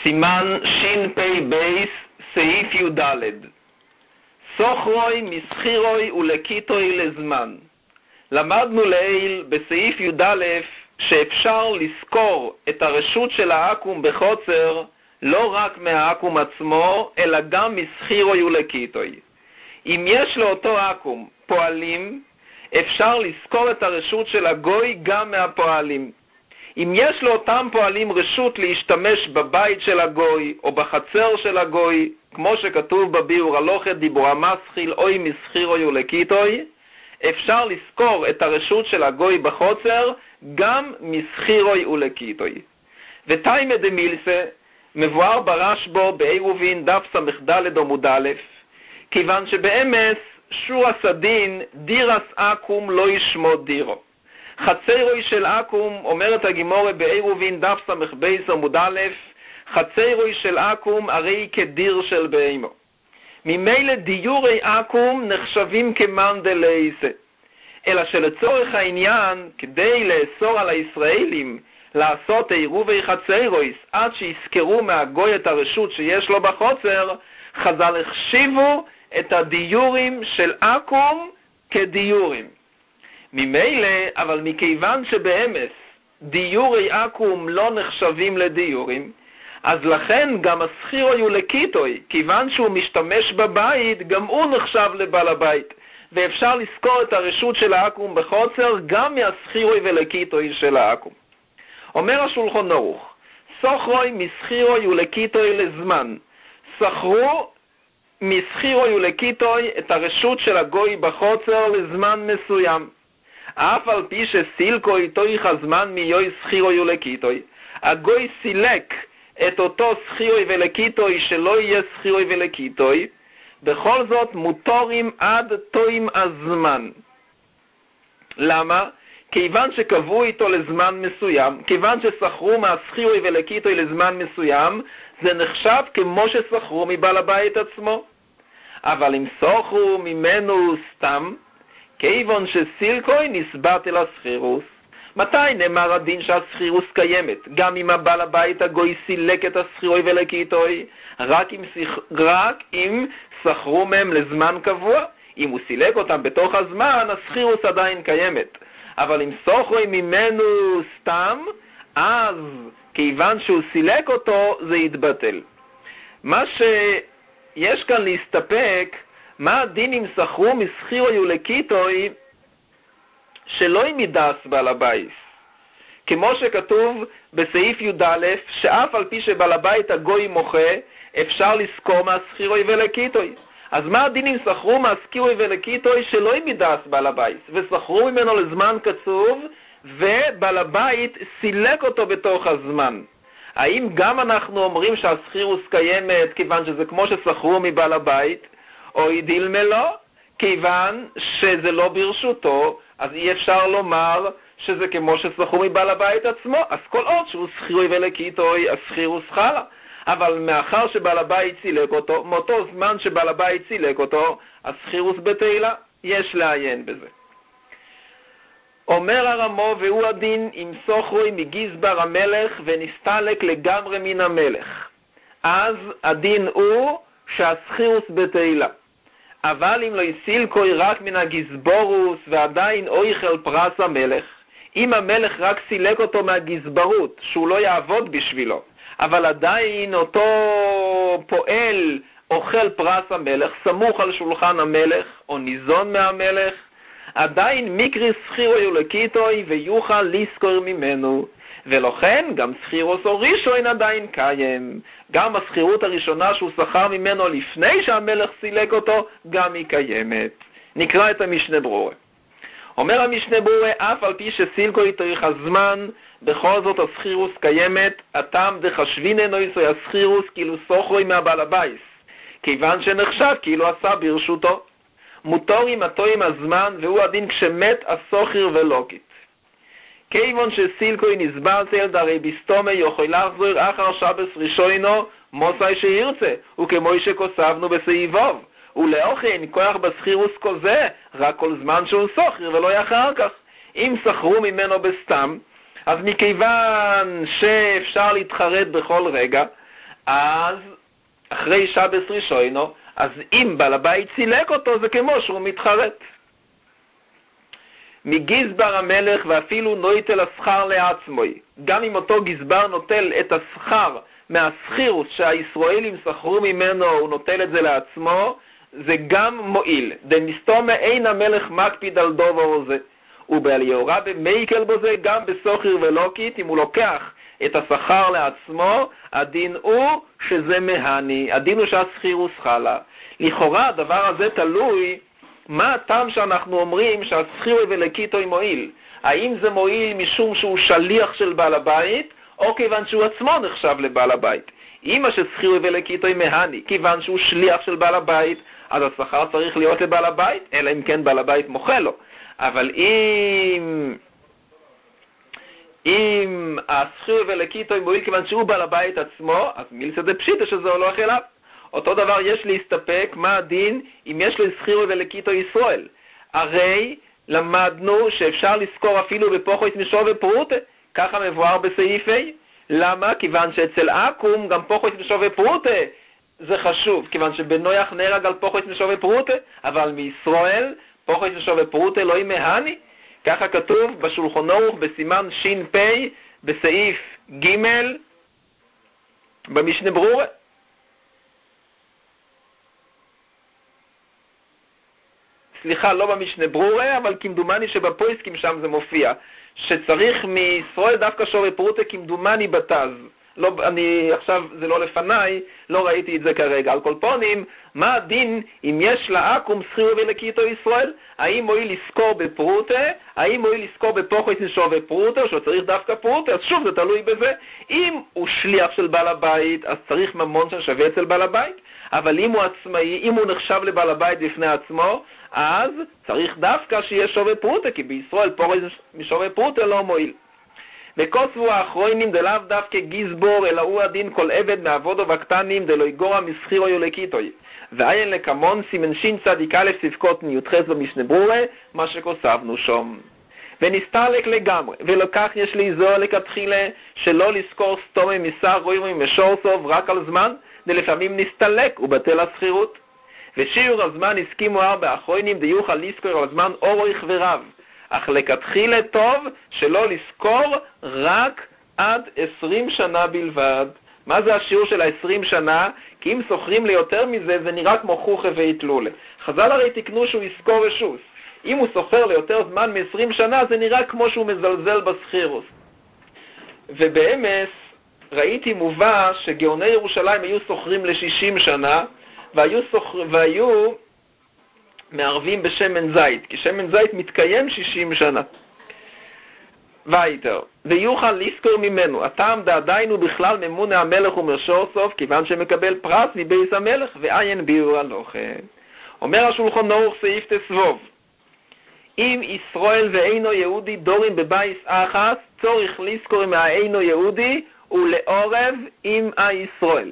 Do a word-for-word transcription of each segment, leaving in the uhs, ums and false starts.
סימן שין פי בייס, סעיף י"ד. סוחרוי, מסחירוי ולקיטוי לזמן. למדנו לעיל בסעיף י"א שאפשר לזכור את הרשות של האקום בחוצר לא רק מהאקום עצמו, אלא גם מסחירוי ולקיטוי. אם יש לאותו אקום פועלים, אפשר לזכור את הרשות של הגוי גם מהפועלים. אם יש לאותם פועלים רשות להשתמש בבית של הגוי או בחצר של הגוי, כמו שכתוב בביאור הלוכת דיבורה מסחיל אוי מסחירוי ולקיטוי, אפשר לזכור את הרשות של הגוי בחוצר גם מסחירוי ולקיטוי. ותיימא דמילסה מבואר ברשב"א בעירובין דף ס"ד עמוד א', כיוון שבאמס שור הסדין דירס אקום לא ישמוד דירו. חצרוי של אקום, אומרת הגימורה בעירובין דף ס"ב עמוד א', חצרוי של אקום הרי כדיר של בהמו. ממילא דיורי אקום נחשבים כמן דלייסה, אלא שלצורך העניין, כדי לאסור על הישראלים לעשות עירובי חצרויס עד שיזכרו מהגוי את הרשות שיש לו בחוצר, חז"ל החשיבו את הדיורים של אקום כדיורים. ממילא, אבל מכיוון שבאמס דיורי אקום לא נחשבים לדיורים, אז לכן גם הסחירוי ולקיטוי, כיוון שהוא משתמש בבית, גם הוא נחשב לבעל הבית, ואפשר לזכור את הרשות של האקום בחוצר גם מהסחירוי ולקיטוי של האקום. אומר השולחן ערוך, סוחרוי מסחירוי ולקיטוי לזמן. סחרו מסחירוי ולקיטוי את הרשות של הגוי בחוצר לזמן מסוים. אף על פי שסילקוי תויך הזמן מיוי סחירוי ולקיטוי, הגוי סילק את אותו סחירוי ולקיטוי שלא יהיה סחירוי ולקיטוי, בכל זאת מותרים עד תוים הזמן. למה? כיוון שקבעו איתו לזמן מסוים, כיוון שסחרו מהסחירוי ולקיטוי לזמן מסוים, זה נחשב כמו שסחרו מבעל הבית עצמו. אבל אם סוחרו ממנו סתם, כיוון שסילקוי נסבט אל הסחירוס, מתי נאמר הדין שהסחירוס קיימת? גם אם הבעל הבית הגוי סילק את הסחירוי ולקיטוי, רק אם, רק אם סחרו מהם לזמן קבוע. אם הוא סילק אותם בתוך הזמן, הסחירוס עדיין קיימת. אבל אם סוחרו ממנו סתם, אז כיוון שהוא סילק אותו, זה יתבטל. מה שיש כאן להסתפק, מה הדין אם סחרו מסחירוי ולקיטוי שלא ימידס בעל הבית? כמו שכתוב בסעיף י"א, שאף על פי שבעל הבית הגוי מוחה, אפשר לזכור מהסחירוי ולקיטוי. אז מה הדין אם סחרו מהסחירוי ולקיטוי שלא ימידס בעל הבית, וסחרו ממנו לזמן קצוב, ובעל הבית סילק אותו בתוך הזמן? האם גם אנחנו אומרים שהסחירוס קיימת כיוון שזה כמו שסחרו מבעל הבית, או ידילמה לא, כיוון שזה לא ברשותו, אז אי אפשר לומר שזה כמו שסחרו מבעל הבית עצמו, אז כל עוד שהוא סחירוי ולקיטוי, הסחירוס חלה. אבל מאחר שבעל הבית סילק אותו, מאותו זמן שבעל הבית סילק אותו, הסחירוס בתהילה, יש לעיין בזה. אומר הרמו, והוא הדין אם סוחרוי מגזבר המלך ונסתלק לגמרי מן המלך. אז הדין הוא שהסחירוס בתהילה. אבל אם לא יסילקוי רק מן הגזבורוס ועדיין אויכל פרס המלך, אם המלך רק סילק אותו מהגזברות, שהוא לא יעבוד בשבילו, אבל עדיין אותו פועל אוכל פרס המלך, סמוך על שולחן המלך או ניזון מהמלך, עדיין מקרי סחירוי ולקיטוי ויוכל לזכור ממנו, ולכן גם סחירוס או ראשון עדיין קיים. גם הסחירות הראשונה שהוא שכר ממנו לפני שהמלך סילק אותו, גם היא קיימת. נקרא את המשנה ברורה. אומר המשנה ברורה, אף על פי שסילקו תאריך הזמן, בכל זאת הסחירוס קיימת, הטעם דחשבינן אויסוי הסחירוס כאילו סוחרוי מהבעל הבית, כיוון שנחשב כאילו עשה ברשותו. מותרים התוים הזמן, והוא הדין כשמת הסוחר ולוקית. כיוון שסילקוי נסברצל דרי בסתומה יוכל לחזור אחר שבס ראשונו מוסי שירצה, וכמו שכוסבנו בסעיבוב. ולאוכן כוח בסחירוס כזה, רק כל זמן שהוא סוחר ולא אחר כך. אם סחרו ממנו בסתם, אז מכיוון שאפשר להתחרט בכל רגע, אז אחרי שבס ראשונו, אז אם בעל הבית סילק אותו, זה כמו שהוא מתחרט. מגזבר המלך ואפילו נויטל השכר לעצמוי. גם אם אותו גזבר נוטל את השכר מהשכירוס שהישראלים שכרו ממנו, הוא נוטל את זה לעצמו, זה גם מועיל. דמסתומה אין המלך מקפיד על דובר זה. ובעליורה במייקל בו זה גם בסוחר ולוקית, אם הוא לוקח את השכר לעצמו, הדין הוא שזה מהני, הדין הוא שהשכירוס חלה. לכאורה הדבר הזה תלוי מה הטעם שאנחנו אומרים שהשכיר ולקיתו מועיל. האם זה מועיל משום שהוא שליח של בעל הבית, או כיוון שהוא עצמו נחשב לבעל הבית? אם השכיר ולקיתו מהני, כיוון שהוא שליח של בעל הבית, אז השכר צריך להיות לבעל הבית, אלא אם כן בעל הבית מוכל לו. אבל אם אם השכיר ולקיתו מועיל כיוון שהוא בעל הבית עצמו, אז מילסא דפשיטא שזה הולך אליו. אותו דבר יש להסתפק מה הדין אם יש לו שכיר ולקיתו ישראל. הרי למדנו שאפשר לזכור אפילו בפוחוית משור ופרוטה, ככה מבואר בסעיף A. למה? כיוון שאצל עקום גם פוחוית משור ופרוטה זה חשוב, כיוון שבנויח נהרג על פוחוית משור ופרוטה, אבל מישראל פוחוית משור ופרוטה לא ימהני. ככה כתוב בשולחן ערוך בסימן שין פי בסעיף ג' במשנה ברורה. סליחה, לא במשנה ברורה, אבל כמדומני שבפויסקים שם זה מופיע, שצריך מישראל דווקא שור ופרוטה כמדומני בתז. לא, אני עכשיו, זה לא לפניי, לא ראיתי את זה כרגע. על כל פונים, מה הדין אם יש לעקום שכיר ולקיתו ישראל? האם מועיל לזכור בפרוטה? האם מועיל לזכור בפוחוית משור ופרוטה, או שצריך דווקא פרוטה? אז שוב, זה תלוי בזה. אם הוא שליח של בעל הבית, אז צריך ממון ששווה אצל בעל הבית. אבל אם הוא עצמאי, אם הוא נחשב לבעל הבית בפני עצמו, אז צריך דווקא שיהיה שור ופרוטה, כי בישראל פוחוית משור ופרוטה לא מועיל. וכוסבו האחרונים דלאו דווקא גזבור, אלא הוא הדין כל עבד מעבודו וקטנים דלא יגורע מסחירו יולקיתוי. ועיין לקמון סימן שין צדיק א' ספקות מיותחס במשנה ברורה, מה שכוסבנו שום. ונסתלק לגמרי, ולכך יש להיזור לכתחילה שלא לזכור סתומי מסר רואים משור סוף רק על זמן, דלפעמים נסתלק ובטל הסחירות. ושיעור הזמן הסכימו ארבע אחרונים דיוכל לזכור על זמן אורך ורב. אך לכתחילה טוב שלא לזכור רק עד עשרים שנה בלבד. מה זה השיעור של ה-עשרים שנה? כי אם סוחרים ליותר מזה, זה נראה כמו חוכה והתלולה. חז"ל הרי תקנו שהוא יזכור רשוס. אם הוא סוחר ליותר זמן מ-עשרים שנה, זה נראה כמו שהוא מזלזל בסחירוס. ובאמס, ראיתי מובא שגאוני ירושלים היו סוחרים ל-שישים שנה, והיו, סוחר... והיו מערבים בשמן זית, כי שמן זית מתקיים שישים שנה. ויתר, ויוכל לזכור ממנו, הטעם דעדיינו בכלל ממונה המלך ומרשור סוף, כיוון שמקבל פרס מבייס המלך, ועיין ביור הלוכן. אומר השולחן ערוך סעיף תסבוב, אם ישראל ואינו יהודי דורים בבייס אחת, צורך לזכור מהאינו יהודי ולעורב עם הישראל.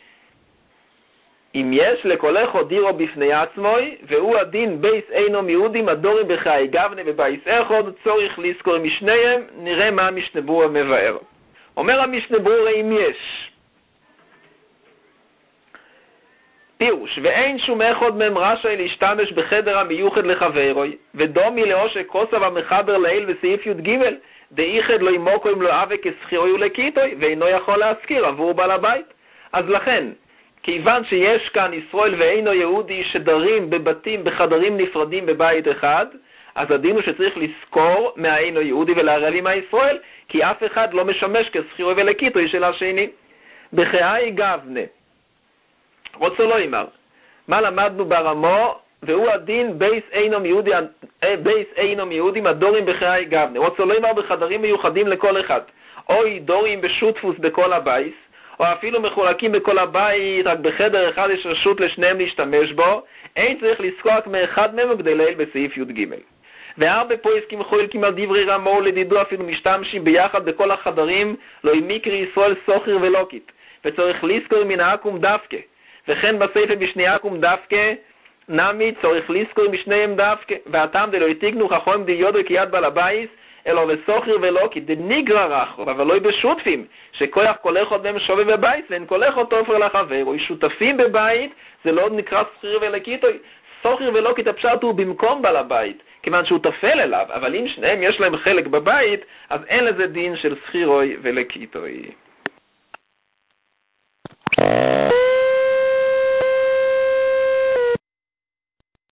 אם יש לכל אחד דירו בפני עצמוי, והוא הדין בייס אינו יהודים הדורים בחיי גבנה ובייס אחד, צורך לזכור משניהם, נראה מה המשנה ברורה מבאר. אומר המשנה ברורה אם יש פירוש, ואין שום אחד מהם רשאי להשתמש בחדר המיוחד לחברוי, ודומי לאו שכוסב המחבר לעיל בסעיף י"ג, דאיחד לא ימוקו אם לא אבק כסחירוי ולקיתוי, ואינו יכול להזכיר עבור בעל הבית. אז לכן, כיוון שיש כאן ישראל ואינו יהודי שדרים בבתים, בחדרים נפרדים בבית אחד, אז הדין הוא שצריך לזכור מהאינו יהודי ולהרעלים מהישראל, כי אף אחד לא משמש כסחירוי ולקיתוי של השני. בחיי גבנה. רוצה לא אמר, מה למדנו ברמו, והוא הדין בייס אינום יהודי, בייס אינום יהודים הדורים בחיי גבנה. רוצה לא אמר בחדרים מיוחדים לכל אחד, אוי דורים בשותפוס בכל הבייס, או אפילו מחולקים בכל הבית, רק בחדר אחד יש רשות לשניהם להשתמש בו, אין צריך לזכוח מאחד מהם כדי לעיל בסעיף י"ג. והרבה פויסקים חולקים על דברי רמו ולדידו אפילו משתמשים ביחד בכל החדרים, לא עם מקרי ישראל סוחר ולוקית, וצריך לזכור מן העקום דווקא. וכן בספר בשני עקום דווקא, נמי צורך לזכור משניהם דווקא, והטעם דלא יתיגנו חכם דיודו כיד בעל הבייס, אלא וסוחר ולא כי דניגרא רחוב, אבל לא בשותפים, שכוח כל אחד מהם שווה בבית, ואין כל אחד תופר לחבר, או שותפים בבית, זה לא נקרא שכיר ולקיתו, סוחר ולא כי הפשט הוא במקום בעל הבית, כיוון שהוא תפל אליו, אבל אם שניהם יש להם חלק בבית, אז אין לזה דין של שכירוי ולקיתוי.